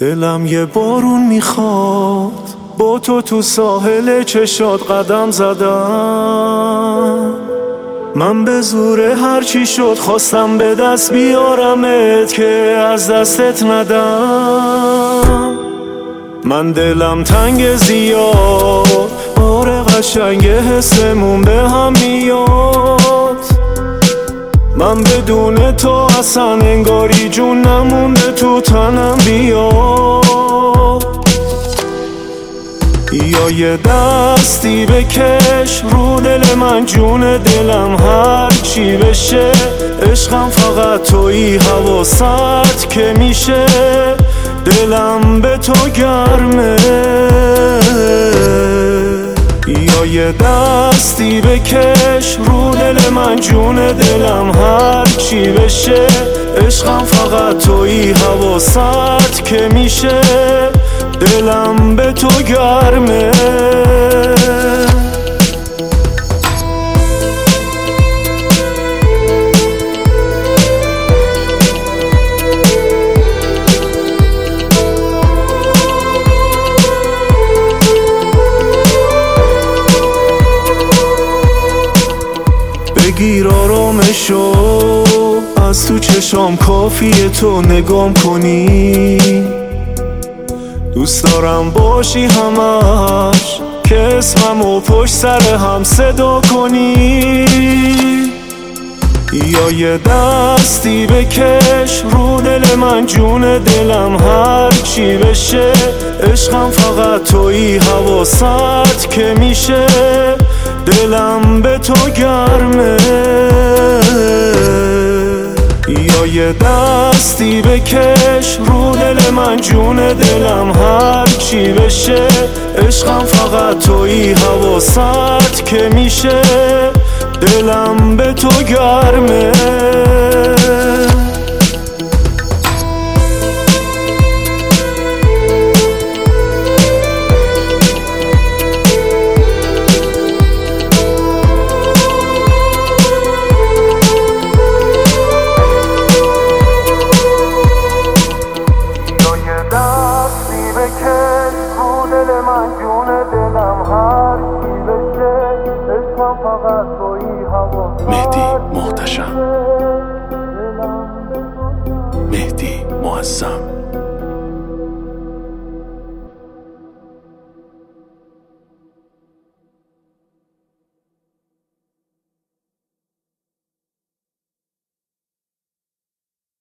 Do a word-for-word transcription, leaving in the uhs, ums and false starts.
دلم یه بارون میخواد، با تو تو ساحل چشات قدم زدم. من به زور هرچی شد خواستم به دست بیارمت که از دستت ندم. من دلم تنگ زیاد، آره قشنگ حسمون به هم میاد. من بدون تو اصلا انگاری جون نمونده تو تنم بیاد. یا یه دستی بکش رو دل من جون دلم هر چی بشه. عشقم فقط تویی حواست که میشه، دلم به تو گرمه. یا یه دستی بکش رو دل من جون دلم هر چی بشه. عشقم فقط تویی حواست که میشه، دلم به تو گرمه. بگیر آرامشو از تو چشام، کافیه تو نگام کنی. دوست دارم باشی همش که اسممو پشت سر هم صدا کنی. یا یه دستی بکش رو دل من جون دلم هر چی بشه. عشقم فقط تویی حواست که میشه، دلم به تو گرمه. یا یه دستی بکش رو دل من جون دلم هر چی بشه. عشقم فقط تویی حواست که میشه، دلم به تو گرمه. مهدی محتشم، مهدی معظم.